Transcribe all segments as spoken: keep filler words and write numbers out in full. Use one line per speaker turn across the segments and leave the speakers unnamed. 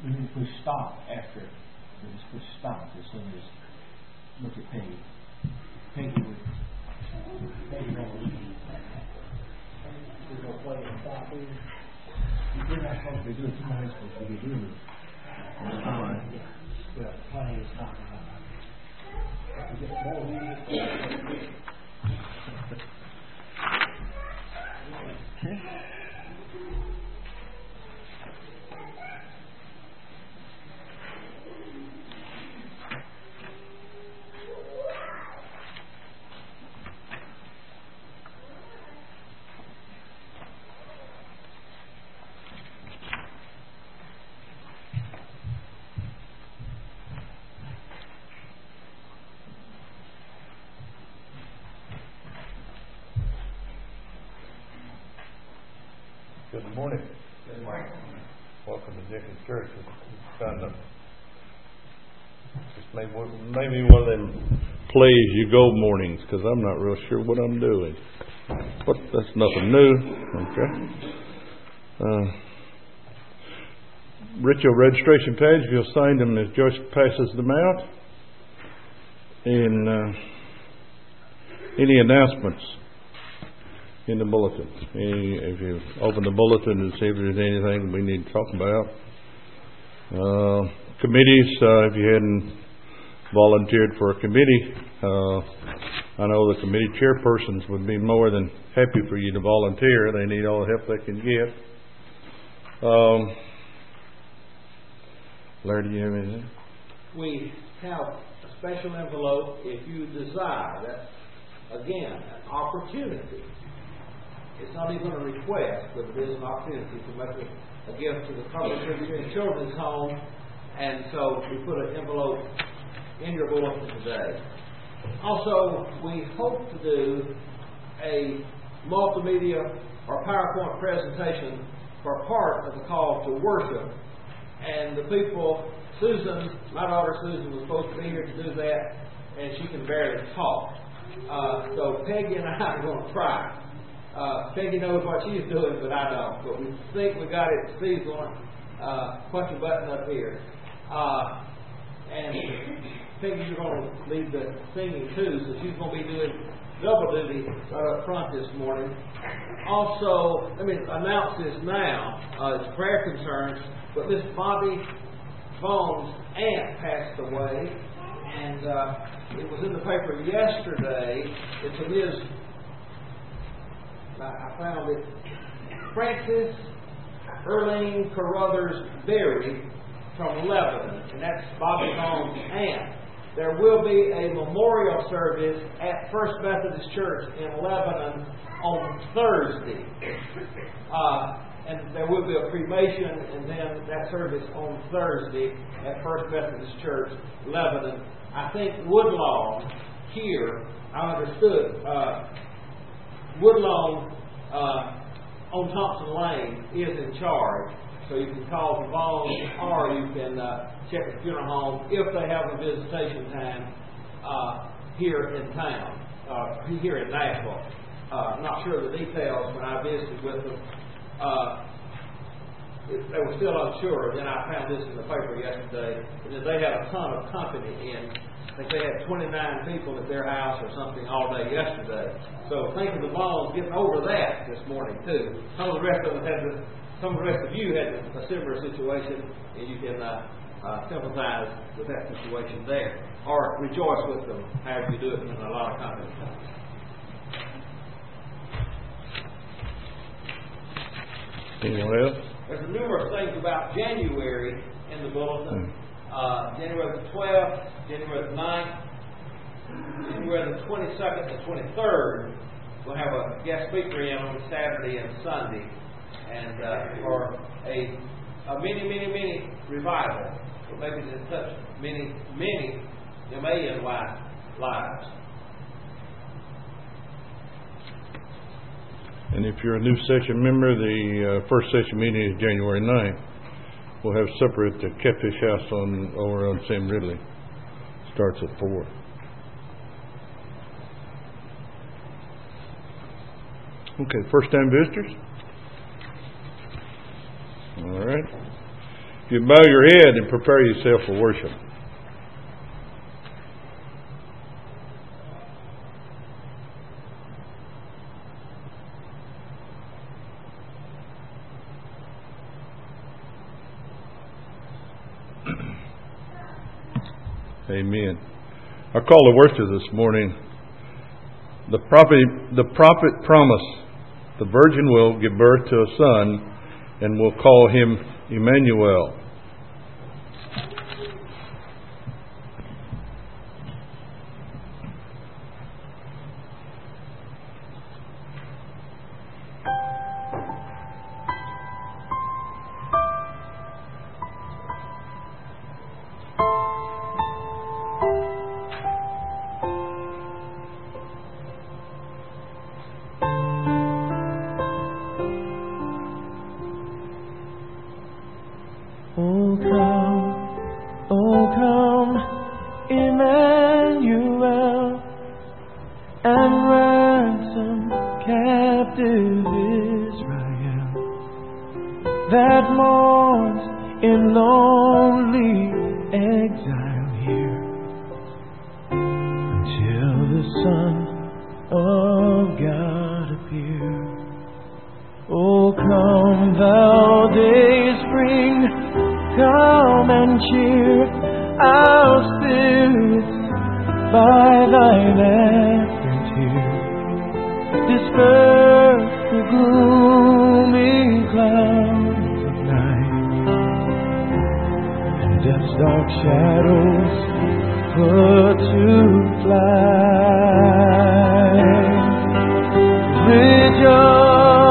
We need to push stop after. We just push stop as soon as look at Peggy. Peggy would. Peggy would. We're going to play and stop here. We're not supposed to be doing too much, supposed to be doing it. All right. Well, play and stop. If we get more music. Okay.
Good morning. Good morning. Welcome to Jenkins Church. It's kind of just maybe, maybe one of them plays you go mornings because I'm not real sure what I'm doing. But that's nothing new. Okay. Uh, ritual registration page. If you'll sign them as Joyce passes them out. And uh, any announcements in the bulletin. If you open the bulletin and see if there's anything we need to talk about. Uh, committees, uh, if you hadn't volunteered for a committee, uh, I know the committee chairpersons would be more than happy for you to volunteer. They need all the help they can get. Um, Larry, do you have anything?
We have a special envelope if you desire. That's, again, an opportunity. It's not even a request, but it is an opportunity to make a, a gift to the Public Christian Children's Home. And so we put an envelope in your bulletin today. Also, we hope to do a multimedia or PowerPoint presentation for part of the call to worship. And the people, Susan, my daughter Susan, was supposed to be here to do that, and she can barely talk. Uh, so Peggy and I are going to try. Uh, Peggy knows what she's doing, but I don't. But we think we got it. Steve's going to uh, punch a button up here. Uh, and Peggy, you're going to lead the singing too, so she's going to be doing double duty right up front this morning. Also, let me announce this now. Uh, it's prayer concerns, but Miss Bobby Bones' aunt passed away, and uh, it was in the paper yesterday. It's a Miz I found it. Frances Erling Carruthers Berry from Lebanon, and that's Bobby Bones' aunt. There will be a memorial service at First Methodist Church in Lebanon on Thursday. Uh, and there will be a cremation, and then that service on Thursday at First Methodist Church, Lebanon. I think Woodlawn here, I understood, uh, Woodlawn uh, on Thompson Lane is in charge, so you can call the Bones or you can uh, check the funeral home if they have a visitation time uh, here in town, uh, here in Nashville. Uh, I'm not sure of the details when I visited with them. Uh, they were still unsure. Then I found this in the paper yesterday, and they had a ton of company in. I think they had twenty-nine people at their house or something all day yesterday. So think of the Bones getting over that this morning too. Some of the rest of them had the, some of the rest of you had a similar situation, and you can uh, uh, sympathize with that situation there, or rejoice with them, however you do it in a lot of company.
Anyone else?
There's numerous things about January in the bulletin. Uh, January the twelfth, January the ninth, January the twenty-second and twenty-third, we'll have a guest speaker in on Saturday and Sunday, and uh, for a, a many, many, many revival. So maybe to touch many, many million lives.
And if you're a new session member, the uh, first session meeting is January ninth. We'll have supper at the Catfish House on over on Sam Ridley. Starts at four. Okay, first time visitors. All right. If you bow your head and prepare yourself for worship. Amen. I call the worship this morning, the prophet, the prophet promised the virgin will give birth to a son and will call him Emmanuel.
Oh come, oh come, Emmanuel, and ransom captive Israel that mourns in lonely exile here, until the Son of God appear. Oh come, thou day spring, come and cheer our spirits by thine advent here. Disperse the gloomy clouds of night, and death's dark shadows put to flight. Rejoice,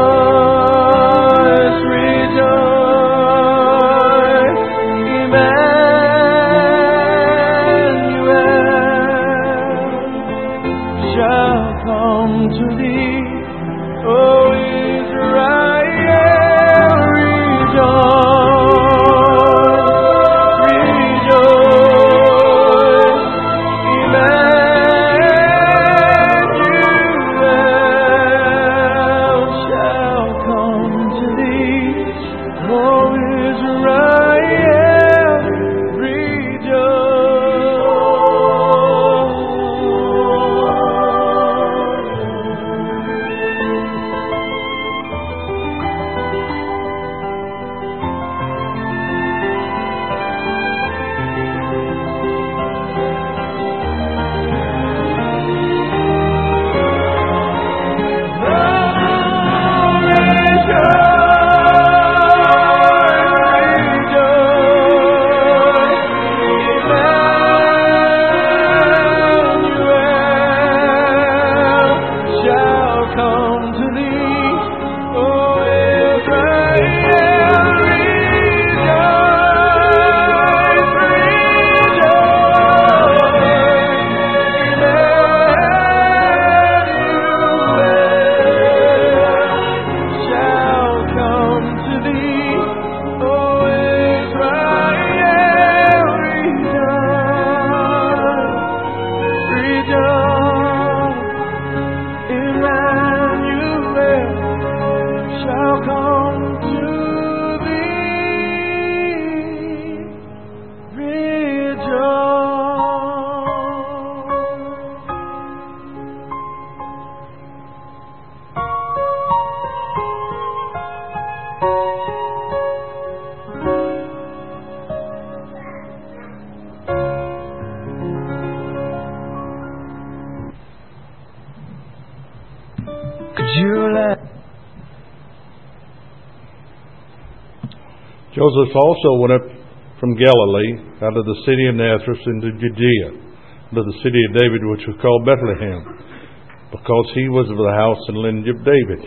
Joseph also went up from Galilee, out of the city of Nazareth, into Judea, to the city of David, which was called Bethlehem, because he was of the house and lineage of David,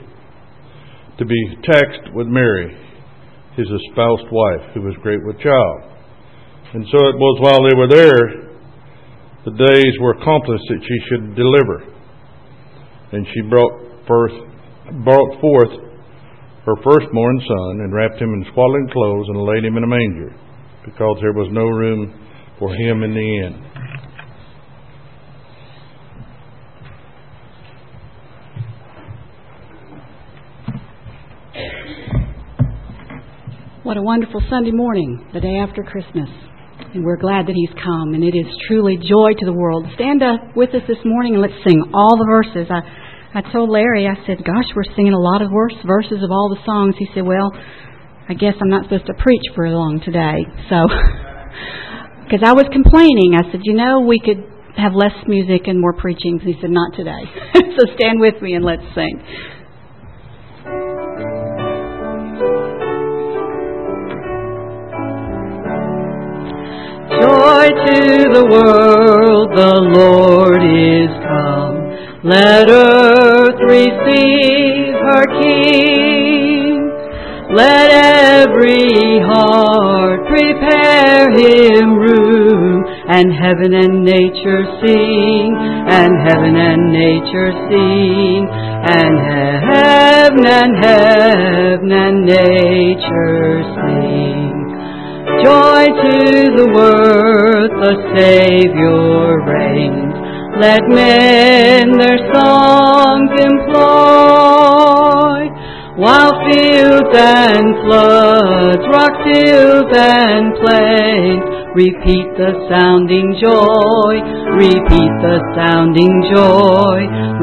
to be taxed with Mary, his espoused wife, who was great with child. And so it was while they were there, the days were accomplished that she should deliver. And she brought forth, brought forth her firstborn son, and wrapped him in swaddling clothes, and laid him in a manger, because there was no room for him in the inn.
What a wonderful Sunday morning, the day after Christmas. And we're glad that He's come, and it is truly joy to the world. Stand up with us this morning and let's sing all the verses. I, I told Larry, I said, gosh, we're singing a lot of verse, verses of all the songs. He said, well, I guess I'm not supposed to preach for long today. So, because I was complaining. I said, you know, we could have less music and more preaching. He said, not today. So stand with me and let's sing.
Joy to the world, the Lord is come. Let earth receive her King. Let every heart prepare Him room, and heaven and nature sing, and heaven and nature sing, and heaven and heaven and nature sing. Joy to the world, the Savior reigns. Let men their songs employ, while fields and floods, rock hills and plains, repeat the sounding joy, repeat the sounding joy,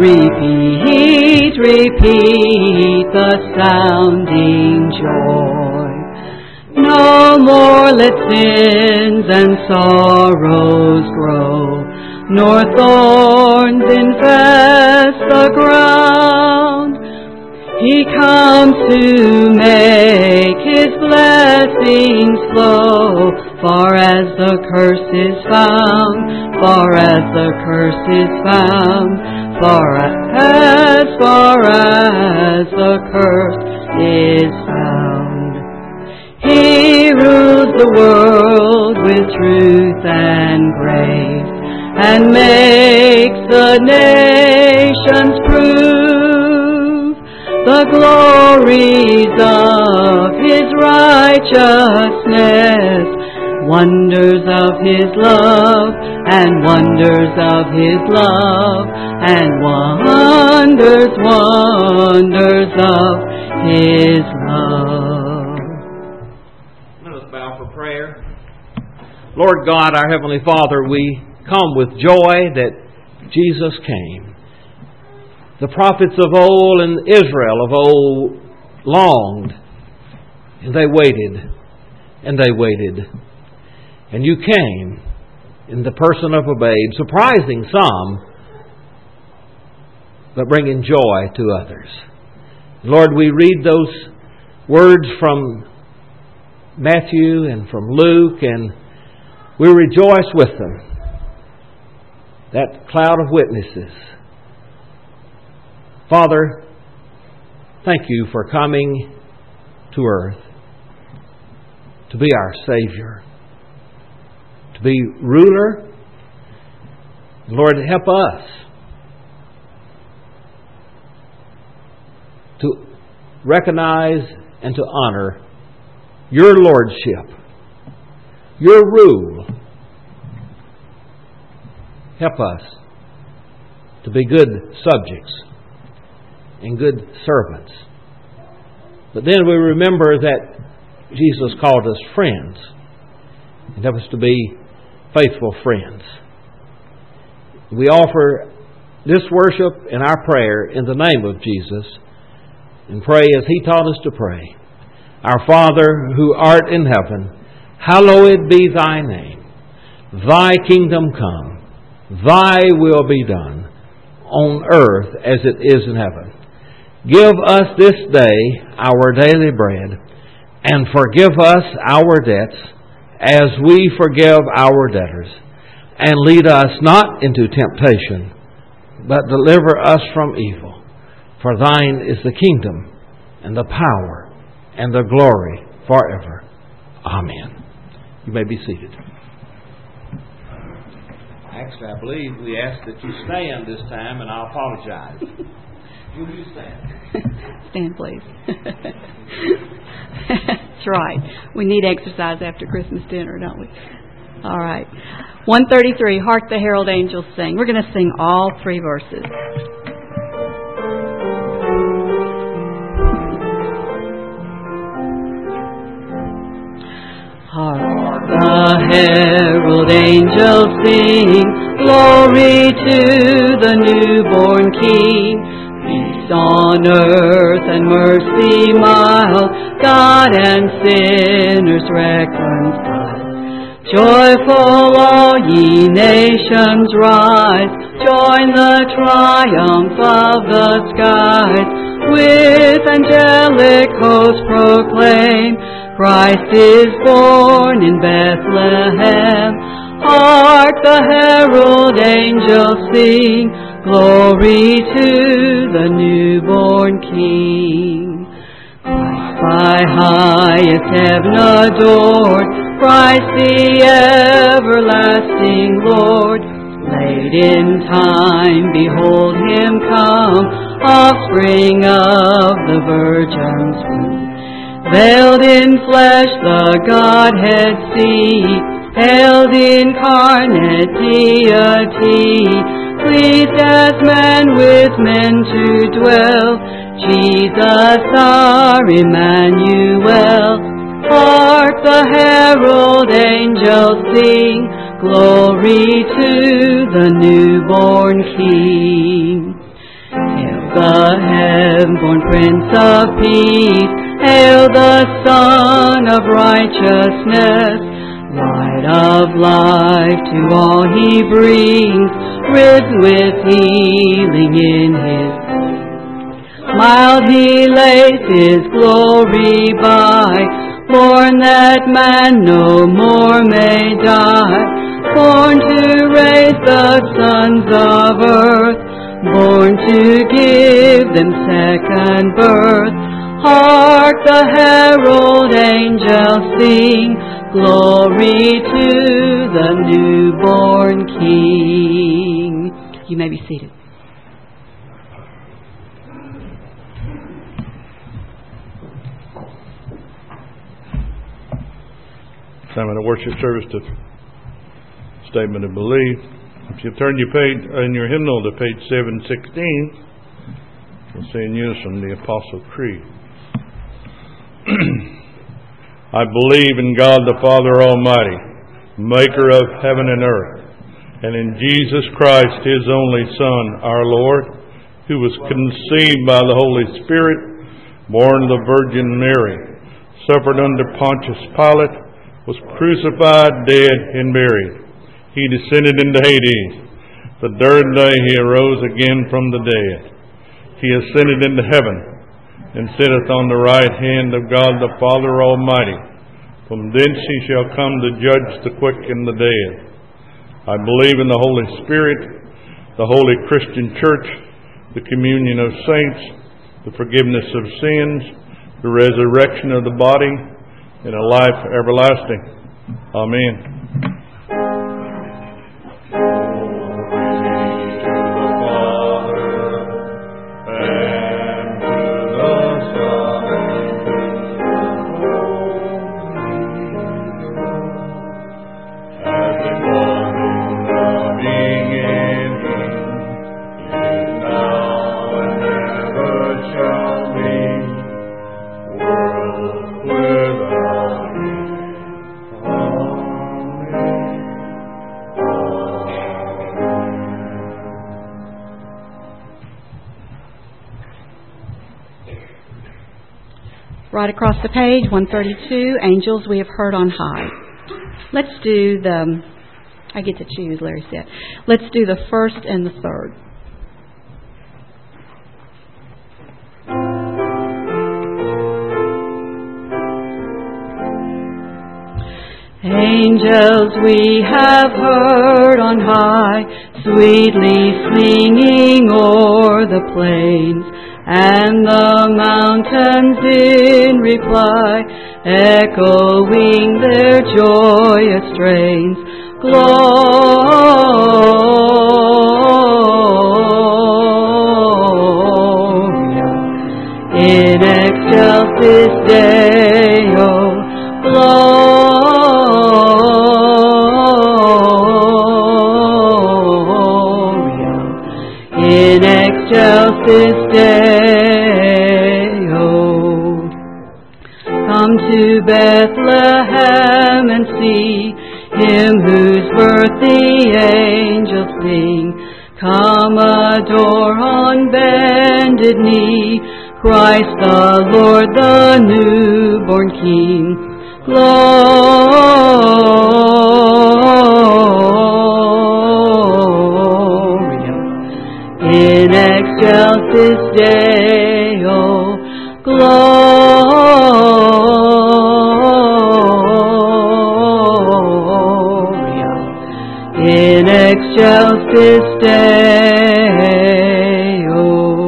repeat, repeat the sounding joy. No more let sins and sorrows grow, nor thorns infest the ground. He comes to make His blessings flow, far as the curse is found, far as the curse is found, far as, far as the curse is found. He rules the world with truth and grace, and makes the nations prove the glories of His righteousness, wonders of His love, and wonders of His love, and wonders, wonders of His love.
Let us bow for prayer. Lord God, our Heavenly Father, we come with joy that Jesus came. The prophets of old and Israel of old longed, and they waited, and they waited. And you came in the person of a babe, surprising some, but bringing joy to others. Lord, we read those words from Matthew and from Luke, and we rejoice with them. That cloud of witnesses. Father, thank you for coming to earth to be our Savior, to be ruler. Lord, help us to recognize and to honor your lordship, your rule. Help us to be good subjects and good servants. But then we remember that Jesus called us friends, and help us to be faithful friends. We offer this worship and our prayer in the name of Jesus, and pray as He taught us to pray. Our Father, who art in heaven, hallowed be Thy name. Thy kingdom come. Thy will be done on earth as it is in heaven. Give us this day our daily bread, and forgive us our debts as we forgive our debtors. And lead us not into temptation, but deliver us from evil. For Thine is the kingdom, and the power, and the glory forever. Amen. You may be seated. Actually, I believe we asked that you stand this time, and I apologize. Will you stand?
Stand, please. That's right. We need exercise after Christmas dinner, don't we? All right. one thirty-three, Hark the Herald Angels Sing. We're going to sing all three verses.
Hark the herald angels sing, glory to the newborn King. Peace on earth and mercy mild, God and sinners reconciled. Joyful all ye nations rise, join the triumph of the skies. With angelic hosts proclaim, Christ is born in Bethlehem. Hark the herald angels sing, glory to the newborn King. Christ by highest heaven adored, Christ the everlasting Lord. Late in time, behold him come, offspring of the Virgin's womb. Veiled in flesh the Godhead see, hailed incarnate deity, pleased as man with men to dwell, Jesus our Emmanuel. Hark the herald angels sing, glory to the newborn King. Hail the heaven-born Prince of Peace, hail the Son of Righteousness. Light of life to all he brings, risen with healing in his wings. Mild he lays his glory by, born that man no more may die. Born to raise the sons of earth, born to give them second birth. Hark the herald angels sing, glory to the newborn King. You may be seated.
Time in the worship service to statement of belief. If you turn your page in your hymnal to page seven sixteen, we'll say in unison the Apostle Creed. I believe in God the Father Almighty, maker of heaven and earth, and in Jesus Christ, his only Son, our Lord, who was conceived by the Holy Spirit, born of the Virgin Mary, suffered under Pontius Pilate, was crucified, dead, and buried. He descended into Hades. The third day he arose again from the dead. He ascended into heaven, and sitteth on the right hand of God the Father Almighty. From thence he shall come to judge the quick and the dead. I believe in the Holy Spirit, the holy Christian church, the communion of saints, the forgiveness of sins, the resurrection of the body, and a life everlasting. Amen.
Right across the page, one thirty-two, Angels We Have Heard on High. Let's do the, I get to choose, Larry said. Let's do the first and the third. Angels we have heard on high, sweetly singing o'er the plains, and the mountains in reply, echoing their joyous strains. Gloria in excelsis Deo, Gloria in excelsis Deo. Come to Bethlehem
see, Him whose birth the angels sing. Come adore on bended knee, Christ the Lord, the newborn King. Gloria in excelsis Deo, Gloria in excelsis Deo.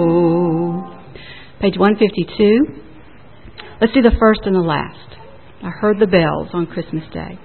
Page one fifty-two. Let's do the first and the last. I heard the bells on Christmas Day.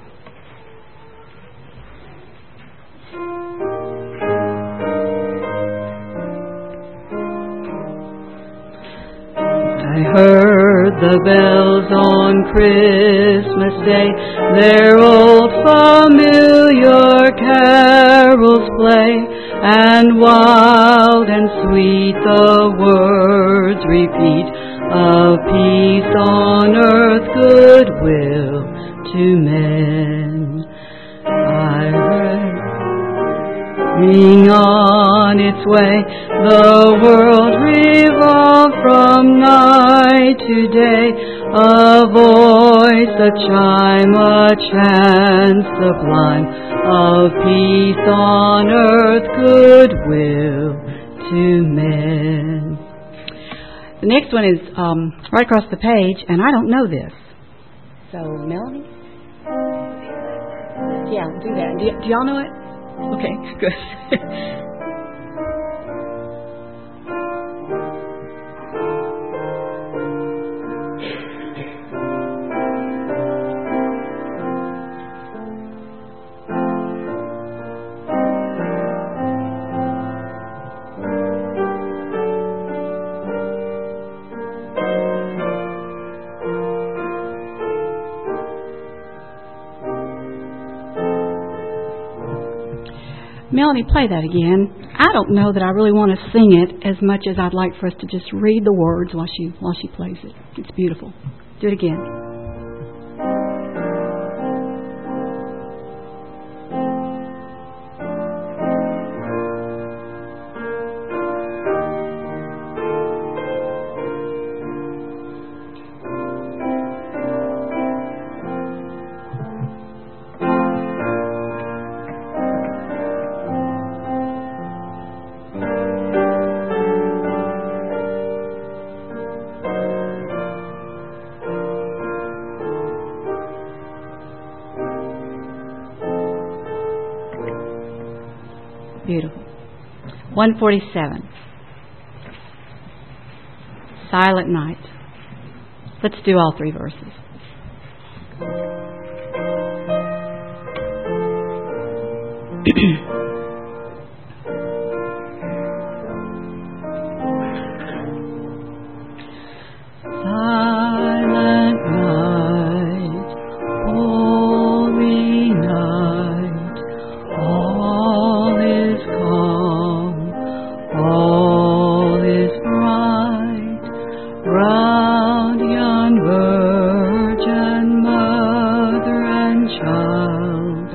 I heard the bells on Christmas Day, their old familiar carols play, and wild and sweet the words repeat, of peace on earth, goodwill to men. I heard ring on its way, the world revolve from night to day, a voice, a chime, a chant sublime, of peace on earth, goodwill to men.
The next one is um, right across the page, and I don't know this. So, Melanie? Yeah, do that. Do, y- do y'all know it? Okay, good. Melanie, play that again. I don't know that I really want to sing it as much as I'd like for us to just read the words while she while she plays it. It's beautiful. Do it again. Beautiful. one forty-seven. Silent Night. Let's do all three verses.
Silent night, holy night, all is calm, all is bright, round yon virgin mother and child,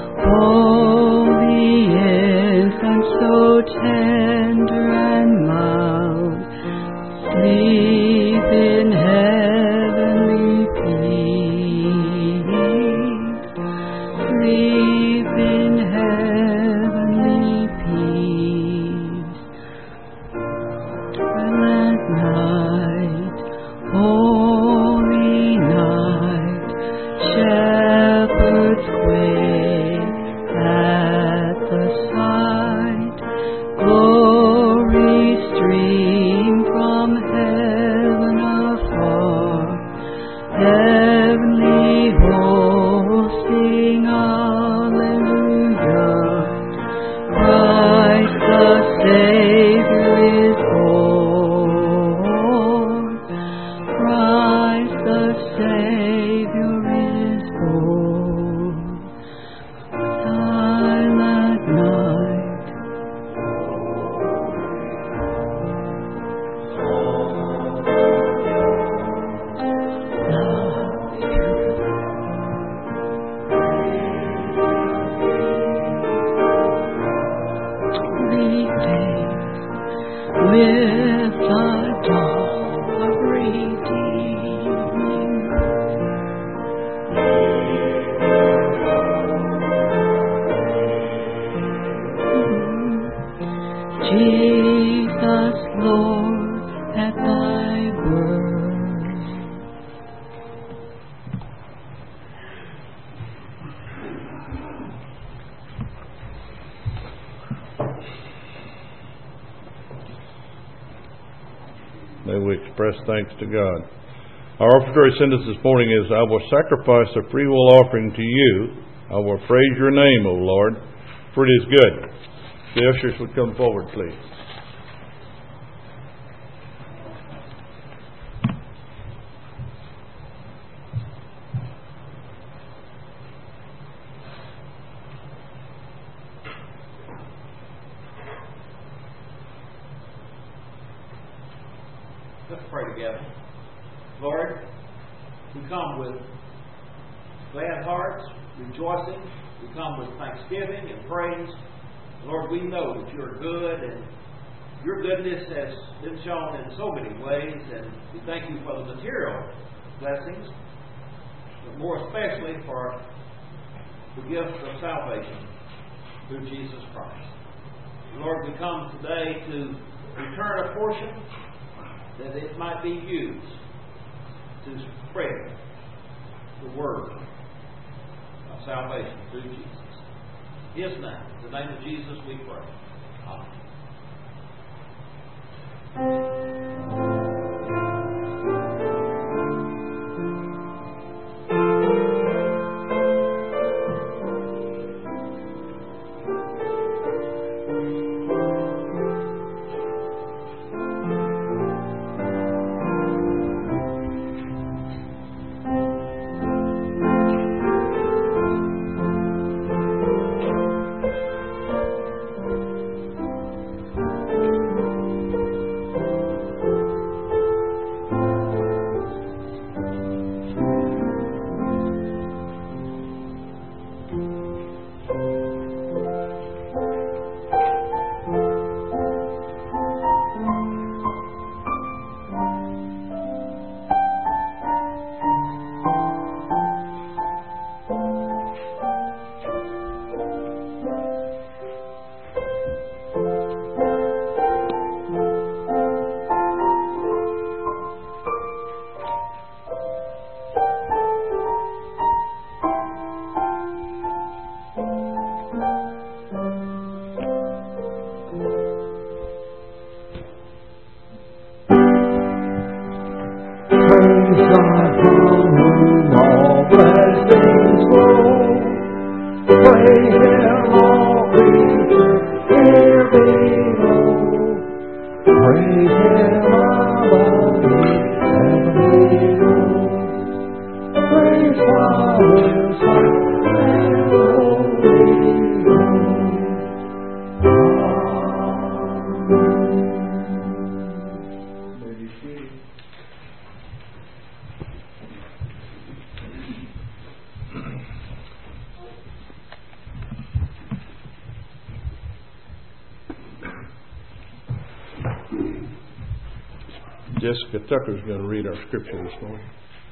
holy infant, so tender and mild, sleep in heavenly peace, sleep in heavenly peace. Silent night, holy night, shepherds quake with the dawn of redeeming. Jesus, Lord, at thy birth.
May we express thanks to God. Our offertory sentence this morning is, I will sacrifice a freewill offering to you. I will praise your name, O Lord, for it is good. The ushers would come forward, please.
Let's pray together. Lord, we come with glad hearts, rejoicing. We come with thanksgiving and praise. Lord, we know that you're good, and your goodness has been shown in so many ways, and we thank you for the material blessings, but more especially for the gift of salvation through Jesus Christ. Lord, we come today to return a portion that it might be used to spread the word of salvation through Jesus. His name, in the name of Jesus, we pray. Amen.
Jessica Tucker's going to read our scripture this morning.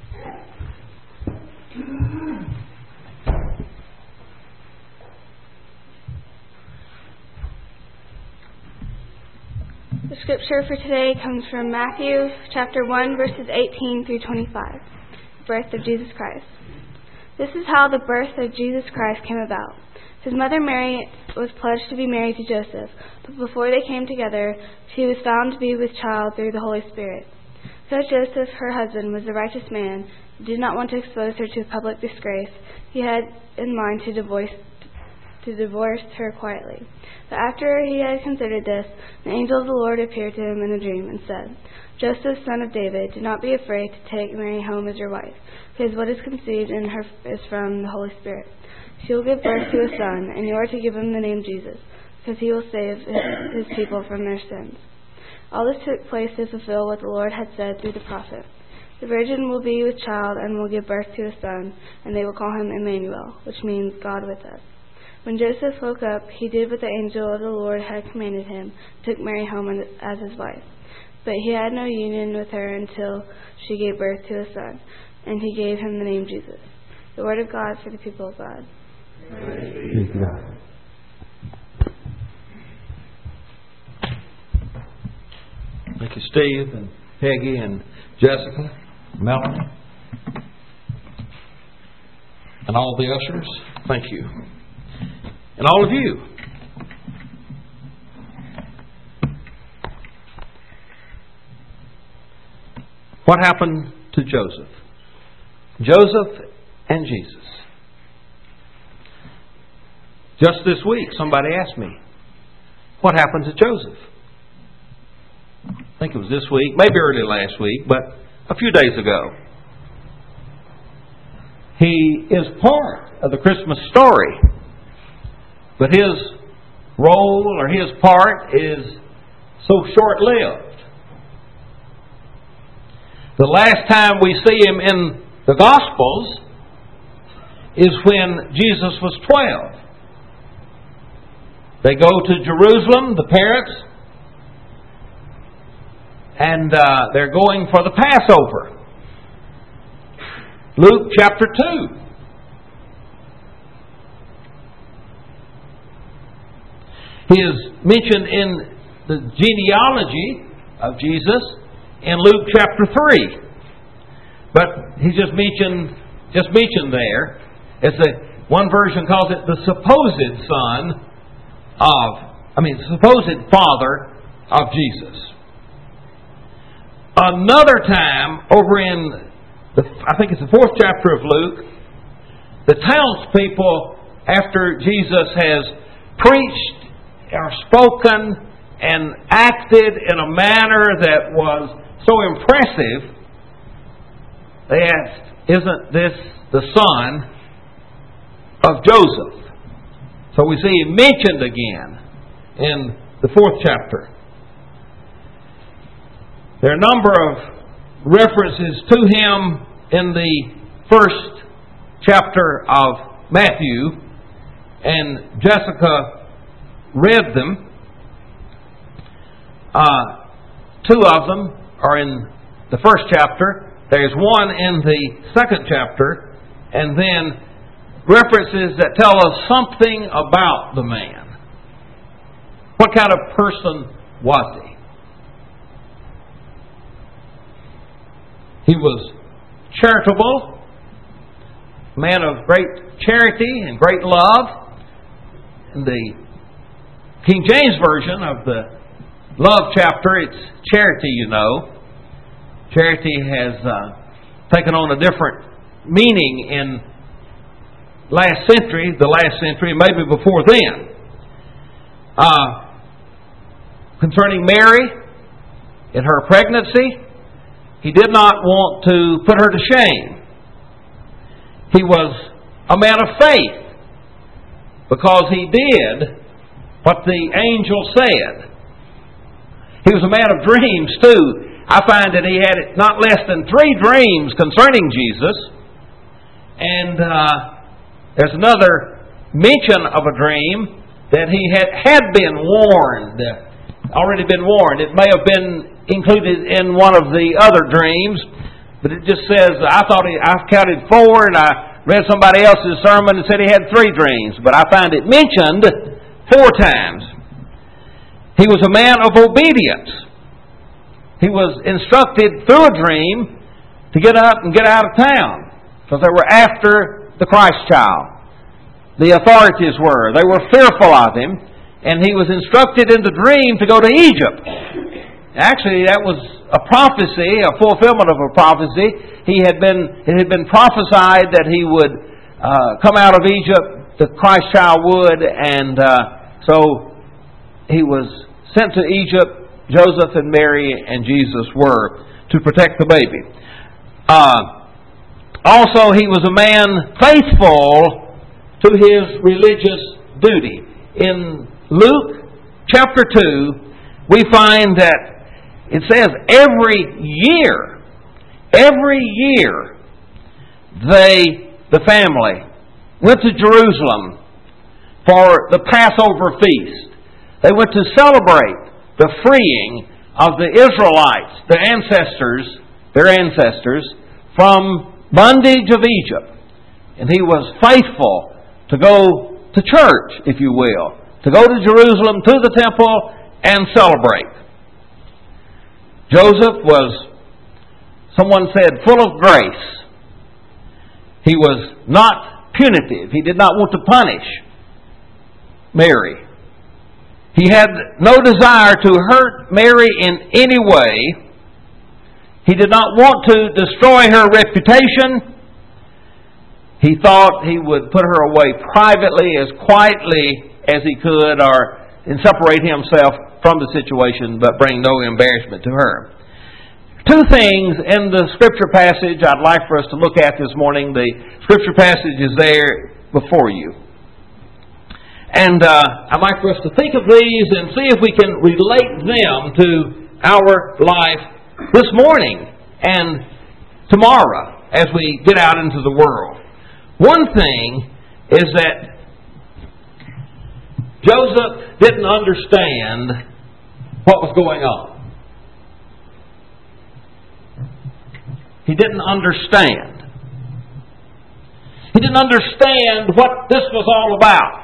The scripture for today comes from Matthew chapter one, verses eighteen through twenty-five. The birth of Jesus Christ. This is how the birth of Jesus Christ came about. His mother Mary was pledged to be married to Joseph, but before they came together, she was found to be with child through the Holy Spirit. Because Joseph, her husband, was a righteous man, and did not want to expose her to public disgrace, he had in mind to divorce, to divorce her quietly. But after he had considered this, the angel of the Lord appeared to him in a dream and said, Joseph, son of David, do not be afraid to take Mary home as your wife, because what is conceived in her is from the Holy Spirit. She will give birth to a son, and you are to give him the name Jesus, because he will save his people from their sins. All this took place to fulfill what the Lord had said through the prophet. The virgin will be with child and will give birth to a son, and they will call him Emmanuel, which means God with us. When Joseph woke up, he did what the angel of the Lord had commanded him, took Mary home as his wife. But he had no union with her until she gave birth to a son, and he gave him the name Jesus. The word of God for the people of God.
Praise God. Thank you, Steve and Peggy and Jessica, Melanie, and all the ushers. Thank you. And all of you. What happened to Joseph? Joseph and Jesus. Just this week, somebody asked me, what happened to Joseph? I think it was this week, maybe early last week, but a few days ago. He is part of the Christmas story, but his role or his part is so short-lived. The last time we see him in the Gospels is when Jesus was twelve. They go to Jerusalem, the parents, and uh, they're going for the Passover. Luke chapter two. He is mentioned in the genealogy of Jesus in Luke chapter three. But he's just mentioned just mentioned there. It's a one version calls it the supposed son of I mean supposed father of Jesus. Another time over in the, I think it's the fourth chapter of Luke, the townspeople, after Jesus has preached or spoken and acted in a manner that was so impressive, they asked, isn't this the son of Joseph? So we see him mentioned again in the fourth chapter. There are a number of references to him in the first chapter of Matthew, and Jessica read them. Uh, two of them are in the first chapter. There's one in the second chapter, and then references that tell us something about the man. What kind of person was he? He was charitable, a man of great charity and great love. In the King James Version of the love chapter, it's charity, you know. Charity has uh, taken on a different meaning in last century, the last century, maybe before then. Uh, concerning Mary in her pregnancy, he did not want to put her to shame. He was a man of faith because he did what the angel said. He was a man of dreams too. I find that he had not less than three dreams concerning Jesus. And uh, there's another mention of a dream that he had, had been warned, already been warned. It may have been included in one of the other dreams, but it just says, I thought he, I counted four, and I read somebody else's sermon and said he had three dreams, but I find it mentioned four times. He was a man of obedience. He was instructed through a dream to get up and get out of town, because they were after the Christ child. The authorities were. They were fearful of him, and he was instructed in the dream to go to Egypt. Actually, that was a prophecy, a fulfillment of a prophecy. He had been, it had been prophesied that he would uh, come out of Egypt, the Christ child would, and uh, so he was sent to Egypt. Joseph and Mary and Jesus were to protect the baby. Uh, also, he was a man faithful to his religious duty. In Luke chapter two, we find that it says every year, every year, they, the family, went to Jerusalem for the Passover feast. They went to celebrate the freeing of the Israelites, their ancestors, their ancestors, from bondage of Egypt. And he was faithful to go to church, if you will, to go to Jerusalem, to the temple, and celebrate. Joseph was, someone said, full of grace. He was not punitive. He did not want to punish Mary. He had no desire to hurt Mary in any way. He did not want to destroy her reputation. He thought he would put her away privately, as quietly as he could, or and separate himself from the situation, but bring no embarrassment to her. Two things in the Scripture passage I'd like for us to look at this morning. The Scripture passage is there before you. And uh, I'd like for us to think of these and see if we can relate them to our life this morning and tomorrow as we get out into the world. One thing is that Joseph didn't understand what was going on. He didn't understand. He didn't understand what this was all about.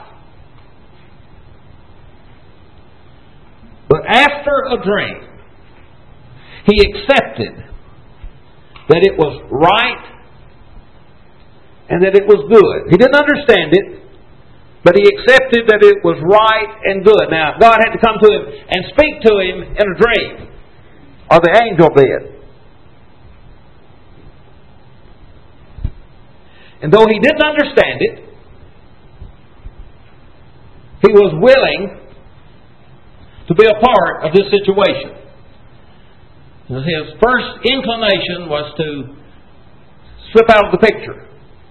But after a dream, he accepted that it was right and that it was good. He didn't understand it, but he accepted that it was right and good. Now, God had to come to him and speak to him in a dream, or the angel did. And though he didn't understand it, he was willing to be a part of this situation. His first inclination was to slip out of the picture.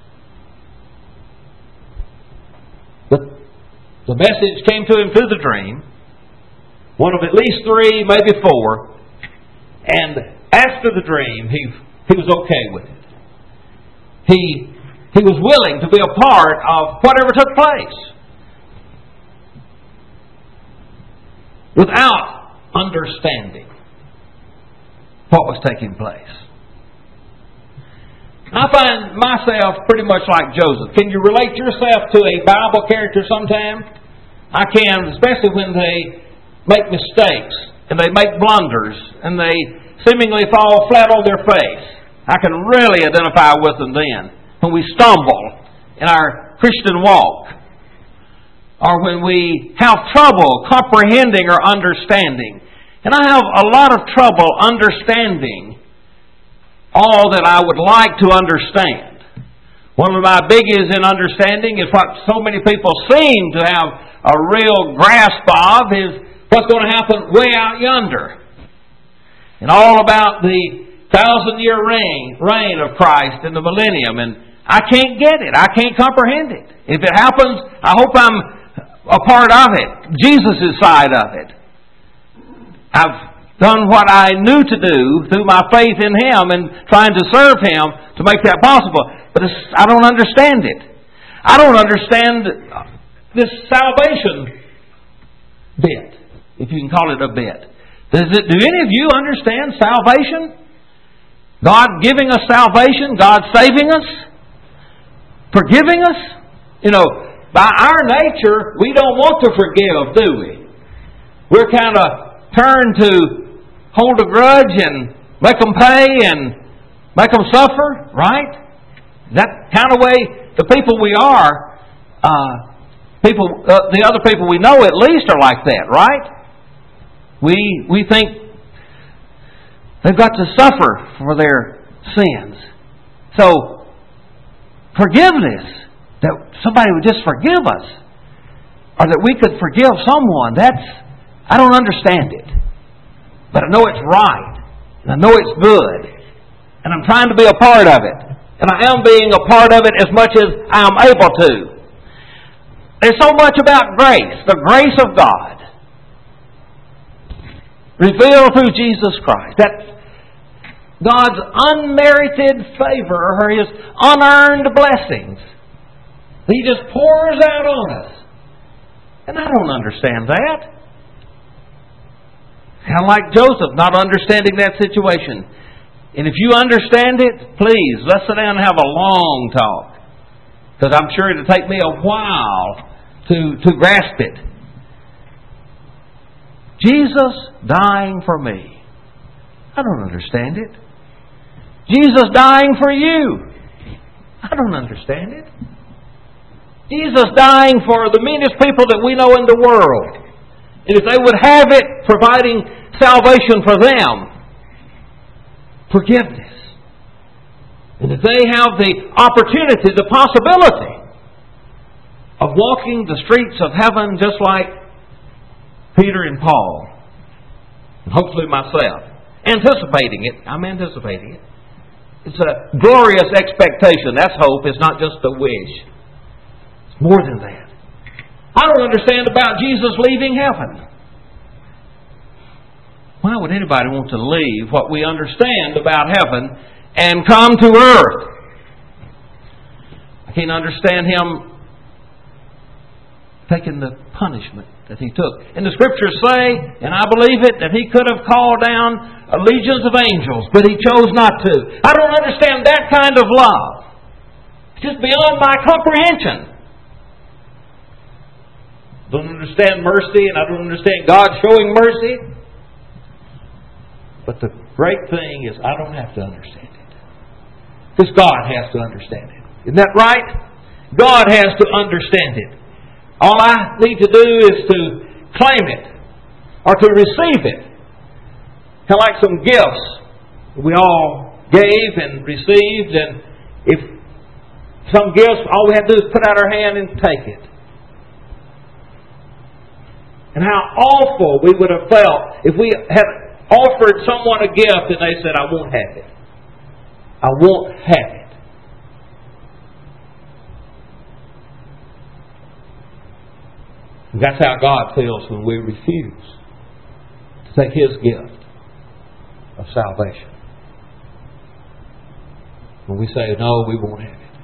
But the message came to him through the dream, one of at least three, maybe four, and after the dream, he he was okay with it. He he was willing to be a part of whatever took place, without understanding what was taking place. I find myself pretty much like Joseph. Can you relate yourself to a Bible character sometime? I can, especially when they make mistakes and they make blunders and they seemingly fall flat on their face. I can really identify with them then. When we stumble in our Christian walk, or when we have trouble comprehending or understanding. And I have a lot of trouble understanding all that I would like to understand. One of my biggies in understanding is what so many people seem to have a real grasp of is what's going to happen way out yonder. And all about the thousand-year reign, reign of Christ in the millennium. And I can't get it. I can't comprehend it. If it happens, I hope I'm a part of it, Jesus' side of it. I've done what I knew to do through my faith in Him and trying to serve Him to make that possible. But it's, I don't understand it. I don't understand this salvation bit, if you can call it a bit. Does it, do any of you understand salvation? God giving us salvation, God saving us, forgiving us? You know, by our nature, we don't want to forgive, do we? We're kind of turned to hold a grudge and make them pay and make them suffer, right? That kind of way the people we are, uh, people, uh, the other people we know at least are like that, right? We we think they've got to suffer for their sins. So, forgiveness, that somebody would just forgive us, or that we could forgive someone, that's, I don't understand it. But I know it's right, and I know it's good, and I'm trying to be a part of it. And I am being a part of it as much as I am able to. There's so much about grace, the grace of God, revealed through Jesus Christ, that God's unmerited favor, or His unearned blessings, He just pours out on us. And I don't understand that. Kind of like Joseph, not understanding that situation. And if you understand it, please, let's sit down and have a long talk. Because I'm sure it'll take me a while to, to grasp it. Jesus dying for me. I don't understand it. Jesus dying for you. I don't understand it. Jesus dying for the meanest people that we know in the world. And if they would have it, providing salvation for them. Forgiveness. And if they have the opportunity, the possibility of walking the streets of heaven just like Peter and Paul, and hopefully myself, anticipating it. I'm anticipating it. It's a glorious expectation. That's hope. It's not just a wish. It's more than that. I don't understand about Jesus leaving heaven. Why would anybody want to leave what we understand about heaven and come to earth? I can't understand Him taking the punishment that He took. And the Scriptures say, and I believe it, that He could have called down legions of angels, but He chose not to. I don't understand that kind of love. It's just beyond my comprehension. I don't understand mercy, and I don't understand God showing mercy. But the great thing is I don't have to understand it. Because God has to understand it. Isn't that right? God has to understand it. All I need to do is to claim it or to receive it. Kind of like some gifts we all gave and received, and if some gifts, all we have to do is put out our hand and take it. And how awful we would have felt if we had offered someone a gift and they said, I won't have it. I won't have it. And that's how God feels when we refuse to take His gift of salvation. When we say, no, we won't have it.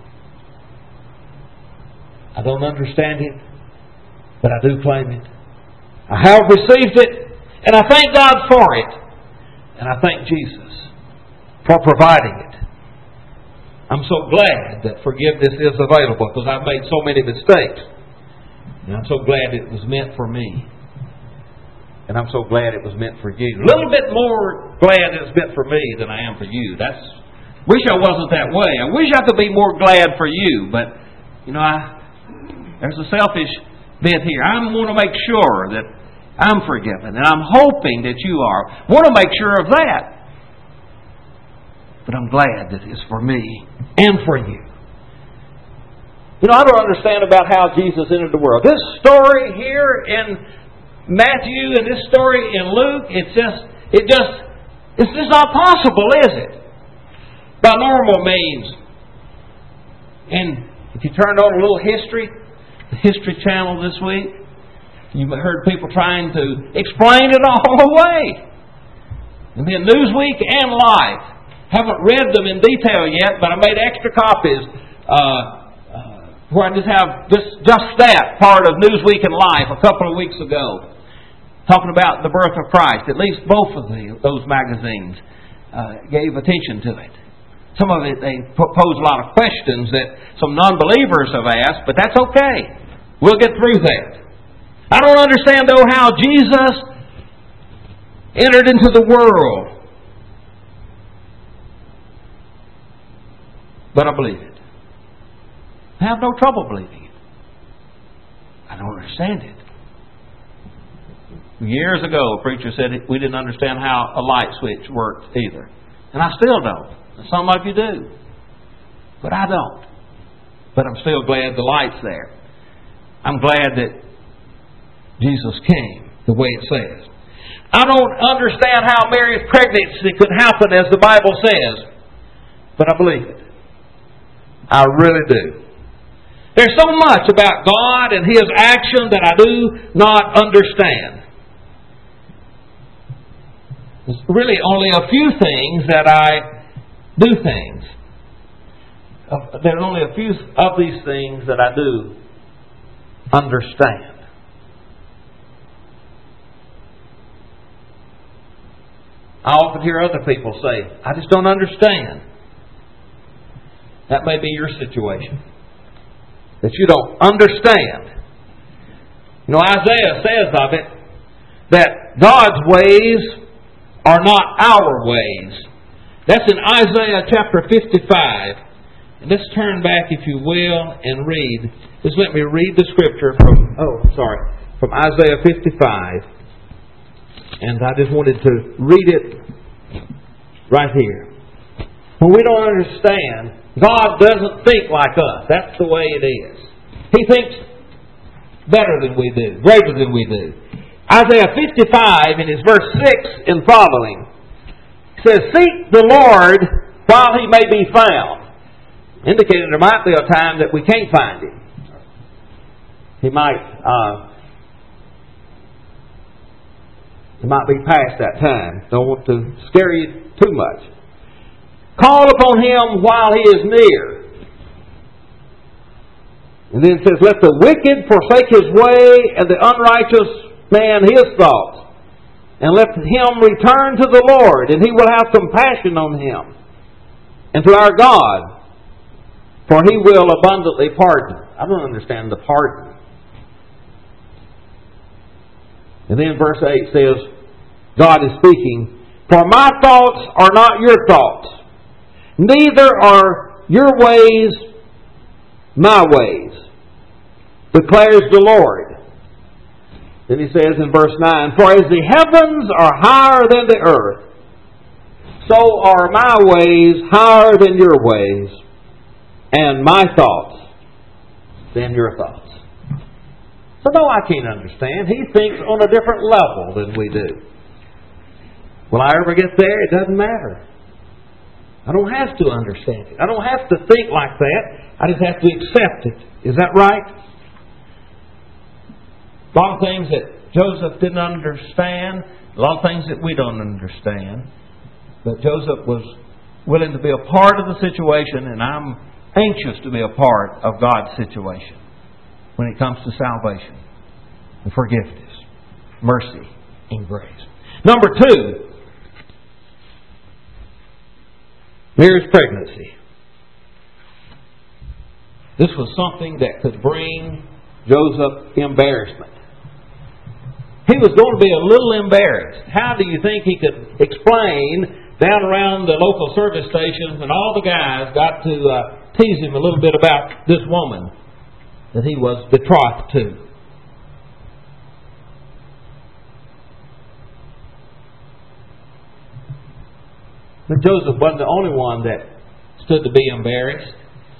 I don't understand it, but I do claim it. I have received it, and I thank God for it. And I thank Jesus for providing it. I'm so glad that forgiveness is available because I've made so many mistakes. And I'm so glad it was meant for me. And I'm so glad it was meant for you. A little bit more glad it's meant for me than I am for you. That's wish I wasn't that way. I wish I could be more glad for you. But, you know, I, there's a selfish bit here. I want to make sure that I'm forgiven. And I'm hoping that you are. I want to make sure of that. But I'm glad that it's for me and for you. You know, I don't understand about how Jesus entered the world. This story here in Matthew and this story in Luke, it's just, it just, it's just not possible, is it? By normal means. And if you turned on a little history, the History Channel this week, you heard people trying to explain it all away. And then Newsweek and Life. Haven't read them in detail yet, but I made extra copies uh, uh, where I just have just, just that part of Newsweek and Life a couple of weeks ago. Talking about the birth of Christ. At least both of the, those magazines uh, gave attention to it. Some of it, they pose a lot of questions that some non-believers have asked, but that's okay. We'll get through that. I don't understand, though, how Jesus entered into the world. But I believe it. I have no trouble believing it. I don't understand it. Years ago, a preacher said we didn't understand how a light switch worked either. And I still don't. Some of you do. But I don't. But I'm still glad the light's there. I'm glad that Jesus came the way it says. I don't understand how Mary's pregnancy could happen as the Bible says. But I believe it. I really do. There's so much about God and His action that I do not understand. There's really only a few things that I do things. There's only a few of these things that I do understand. I often hear other people say, I just don't understand. That may be your situation. That you don't understand. You know, Isaiah says of it that God's ways are not our ways. That's in Isaiah chapter fifty-five. And let's turn back, if you will, and read. Just let me read the scripture from, oh, sorry, from Isaiah fifty-five. And I just wanted to read it right here. When we don't understand, God doesn't think like us. That's the way it is. He thinks better than we do, greater than we do. Isaiah fifty-five, in his verse six and following, says, Seek the Lord while He may be found. Indicating there might be a time that we can't find Him. He might, uh, He might be past that time. Don't want to scare you too much. Call upon Him while He is near. And then it says, Let the wicked forsake his way, and the unrighteous man his thoughts. And let him return to the Lord, and He will have compassion on him. And to our God, for He will abundantly pardon. I don't understand the pardon. And then verse eight says, God is speaking, For my thoughts are not your thoughts, neither are your ways my ways, declares the Lord. Then he says in verse nine, For as the heavens are higher than the earth, so are my ways higher than your ways, and my thoughts than your thoughts. So no, I can't understand. He thinks on a different level than we do. Will I ever get there? It doesn't matter. I don't have to understand it. I don't have to think like that. I just have to accept it. Is that right? A lot of things that Joseph didn't understand, a lot of things that we don't understand. But Joseph was willing to be a part of the situation, and I'm anxious to be a part of God's situation when it comes to salvation and forgiveness, mercy, and grace. Number two, Mary's pregnancy. This was something that could bring Joseph embarrassment. He was going to be a little embarrassed. How do you think he could explain down around the local service stations, and all the guys got to uh, tease him a little bit about this woman that he was betrothed to? But Joseph wasn't the only one that stood to be embarrassed.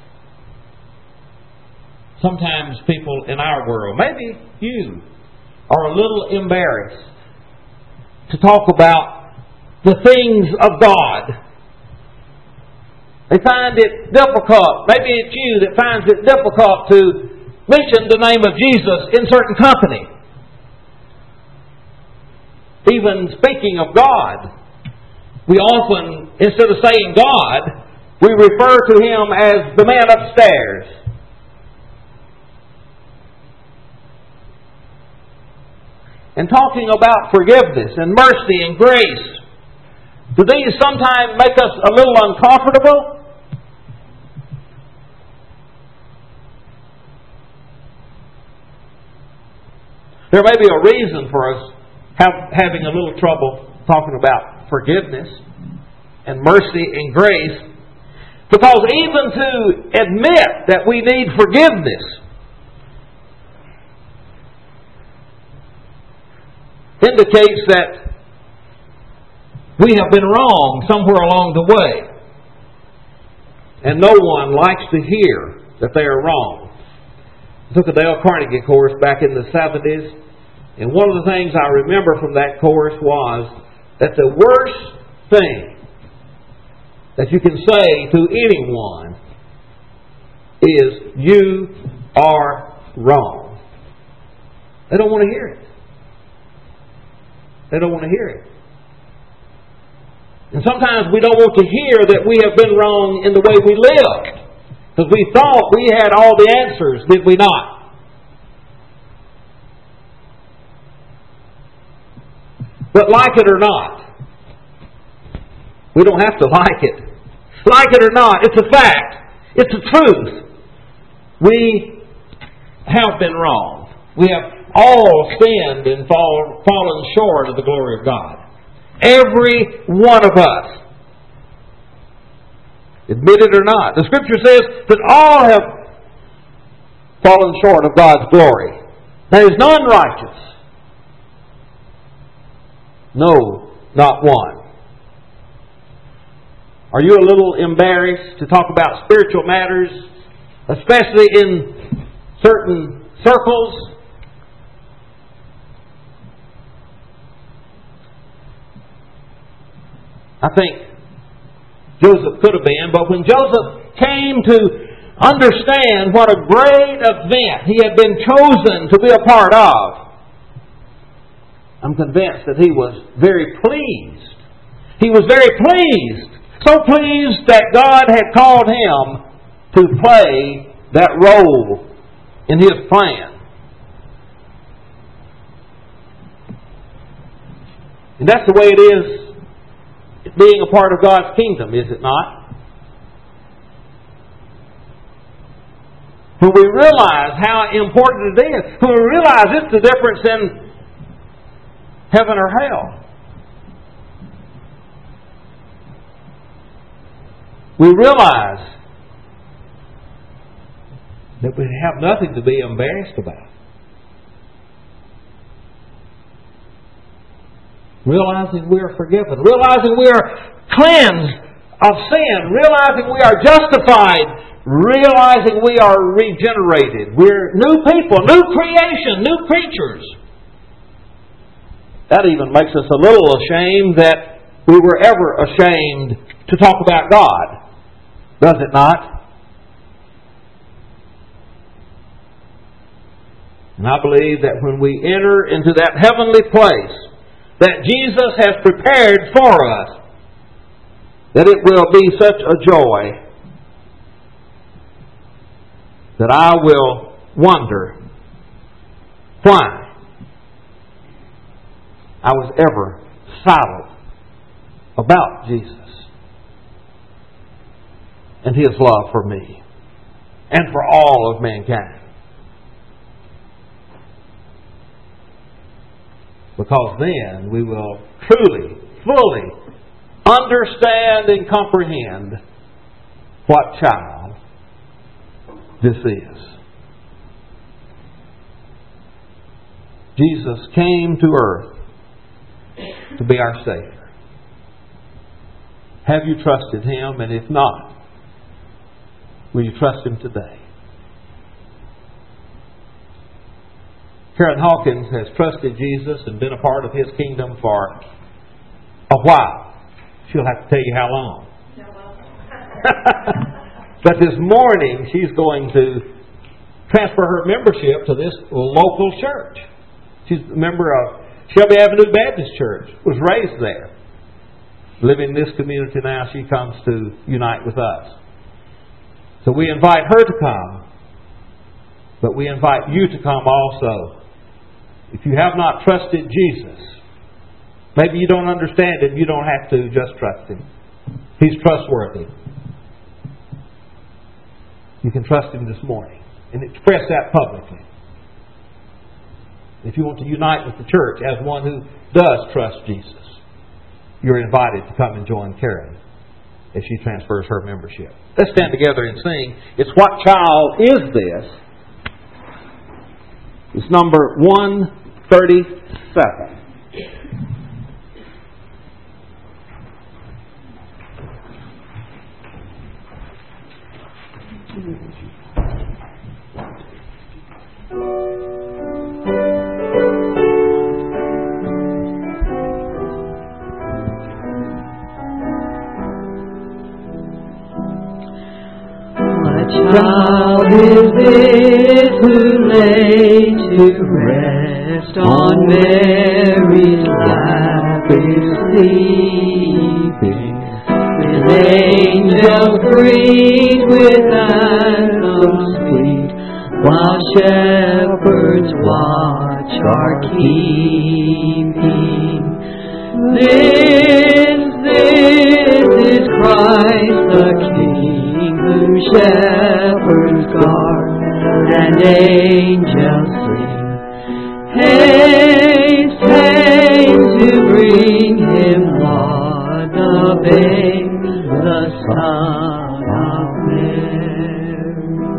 Sometimes people in our world, maybe you, are a little embarrassed to talk about the things of God. They find it difficult. Maybe it's you that finds it difficult to mention the name of Jesus in certain company. Even speaking of God, we often, instead of saying God, we refer to Him as the man upstairs. And talking about forgiveness and mercy and grace, do these sometimes make us a little uncomfortable? There may be a reason for us have, having a little trouble talking about forgiveness and mercy and grace, because even to admit that we need forgiveness indicates that we have been wrong somewhere along the way. And no one likes to hear that they are wrong. I took a Dale Carnegie course back in the seventies, and one of the things I remember from that course was that the worst thing that you can say to anyone is, you are wrong. They don't want to hear it. They don't want to hear it. And sometimes we don't want to hear that we have been wrong in the way we lived, because we thought we had all the answers, did we not? But like it or not, We don't have to like it. Like it or not, it's a fact. It's a truth. We have been wrong. We have all sinned and fall, fallen short of the glory of God. Every one of us. Admit it or not. The Scripture says that all have fallen short of God's glory. There is none righteous. No, not one. Are you a little embarrassed to talk about spiritual matters, especially in certain circles? I think Joseph could have been, but when Joseph came to understand what a great event he had been chosen to be a part of, I'm convinced that he was very pleased. He was very pleased. So pleased that God had called him to play that role in His plan. And that's the way it is being a part of God's kingdom, is it not? When we realize how important it is, when we realize it's the difference in heaven or hell, we realize that we have nothing to be embarrassed about. Realizing we are forgiven. Realizing we are cleansed of sin. Realizing we are justified. Realizing we are regenerated. We're new people, new creation, new creatures. That even makes us a little ashamed that we were ever ashamed to talk about God. Does it not? And I believe that when we enter into that heavenly place that Jesus has prepared for us, that it will be such a joy that I will wonder why I was ever silent about Jesus and His love for me and for all of mankind. Because then we will truly, fully understand and comprehend what child this is. Jesus came to earth to be our Savior. Have you trusted Him? And if not, will you trust Him today? Karen Hawkins has trusted Jesus and been a part of His kingdom for a while. She'll have to tell you how long. But this morning she's going to transfer her membership to this local church. She's a member of Shelby Avenue Baptist Church. Was raised there. Living in this community now, she comes to unite with us. So we invite her to come. But we invite you to come also. If you have not trusted Jesus, maybe you don't understand it, you don't have to just trust Him. He's trustworthy. You can trust Him this morning and express that publicly. If you want to unite with the church as one who does trust Jesus, you're invited to come and join Karen as she transfers her membership. Let's stand together and sing. It's What Child Is This? It's number one thirty-seven.
What child is this who lay to rest on Mary's lap is sleeping, with angels greet with anthems sweet, while shepherds watch are keeping? This, this shepherds guard and angels sing. Haste, haste to bring him Lord, the babe, the Son of Mary.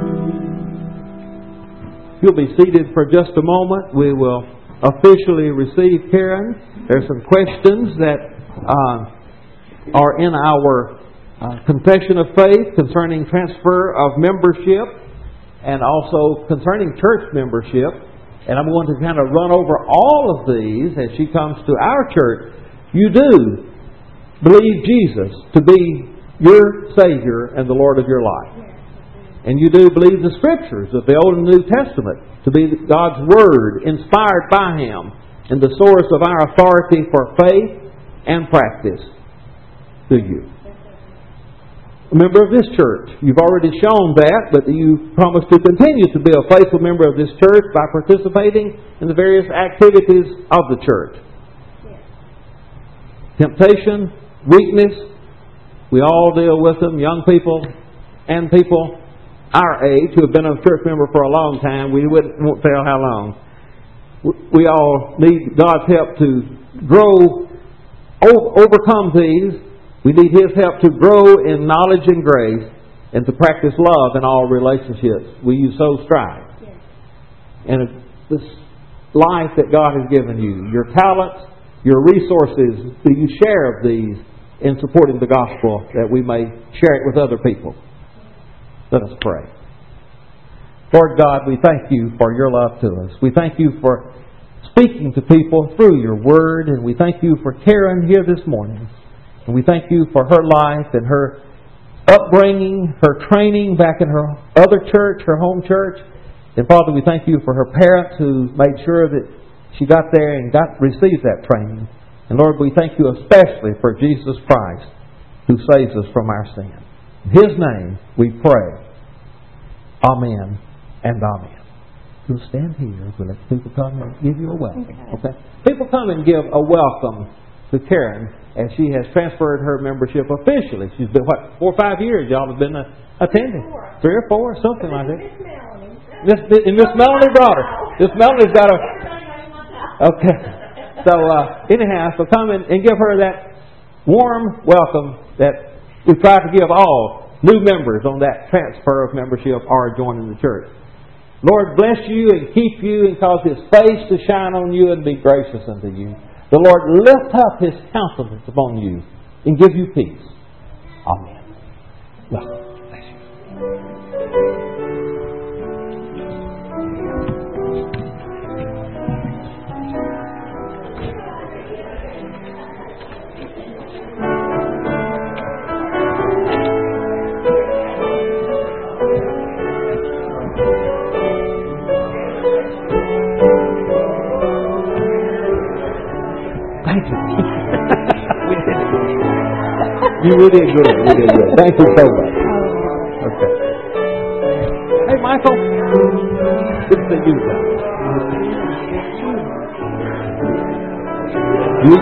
You'll be seated for just a moment. We will officially receive Karen. There's some questions that uh, are in our uh, confession of faith concerning transfer of membership and also concerning church membership. And I'm going to kind of run over all of these as she comes to our church. You do believe Jesus to be your Savior and the Lord of your life. And you do believe the Scriptures of the Old and New Testament to be God's Word, inspired by Him, and the source of our authority for faith and practice. Do you? A member of this church. You've already shown that, but you promise to continue to be a faithful member of this church by participating in the various activities of the church. Temptation, weakness, we all deal with them, young people and people our age who have been a church member for a long time. We wouldn't, won't tell how long. We all need God's help to grow, overcome these. We need His help to grow in knowledge and grace and to practice love in all relationships. Will you so strive? Yes. And this life that God has given you, your talents, your resources, do you share of these in supporting the gospel that we may share it with other people? Let us pray. Lord God, we thank you for your love to us. We thank you for speaking to people through your word, and we thank you for Karen here this morning. And we thank you for her life and her upbringing, her training back in her other church, her home church. And Father, we thank you for her parents who made sure that she got there and got received that training. And Lord, we thank you especially for Jesus Christ who saves us from our sin. In His name we pray. Amen and amen. You'll stand here. We'll let people come and give you a welcome. Okay? People come and give a welcome to Karen as she has transferred her membership officially. She's been, what, four or five years y'all have been uh, attending? Three or four, something like that. Miss Melanie. And Miss Melanie brought her. Miss Melanie's got a... Okay. So, uh, anyhow, so come and, and give her that warm welcome that we try to give all new members on that transfer of membership or joining the church. Lord, bless you and keep you and cause His face to shine on you and be gracious unto you. The Lord lift up His countenance upon you and give you peace. Amen. Welcome. Bless you. You we did good. We did good. Thank you so much. Okay. Hey, Michael. Good to see you again. You?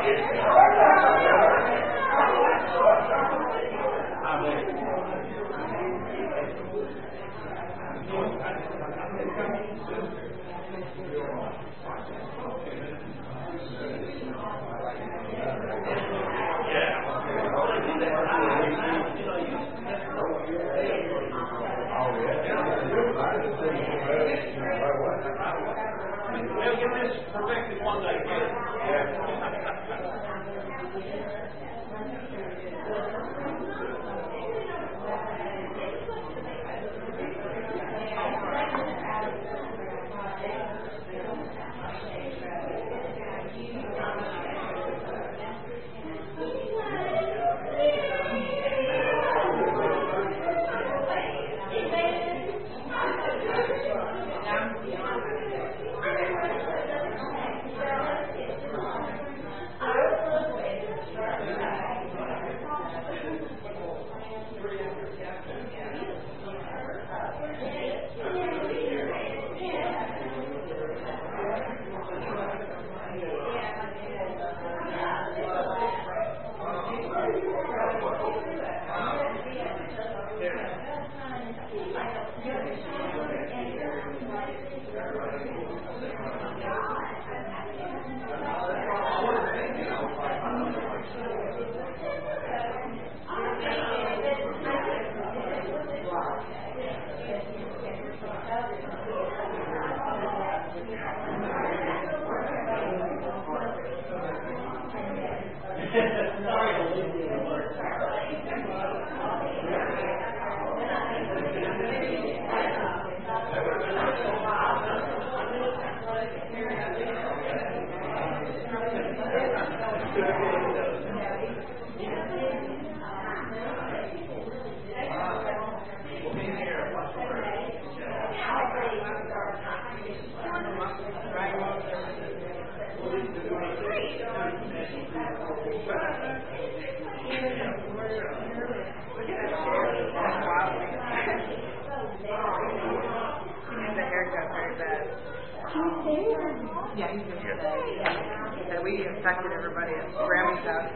Yeah, he's been here today. Yeah. He said we infected everybody at Grammy's house.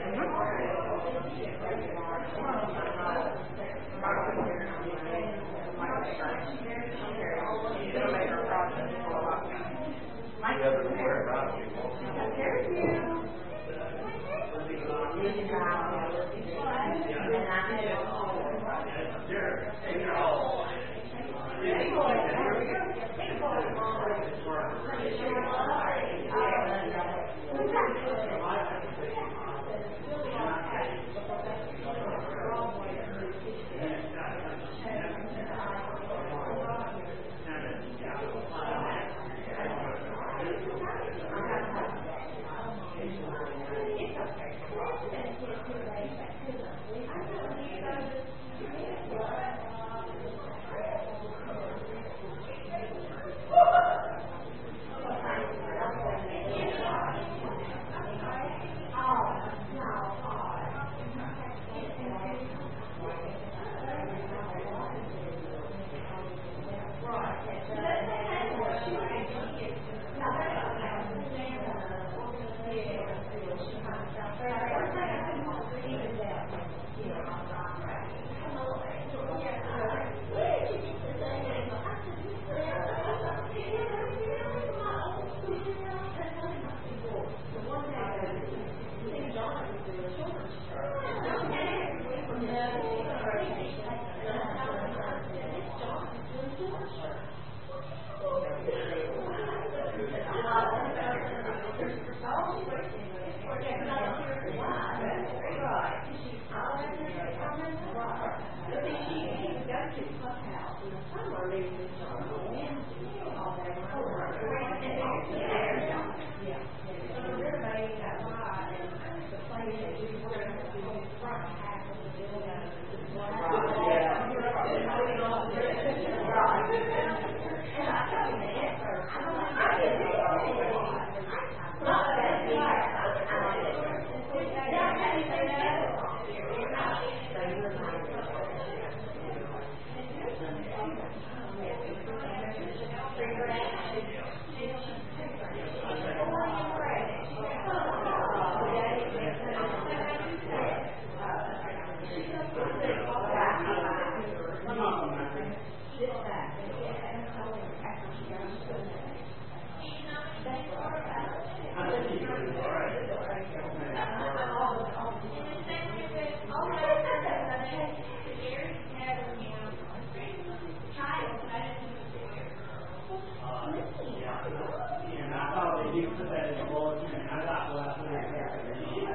It'll make our process go a lot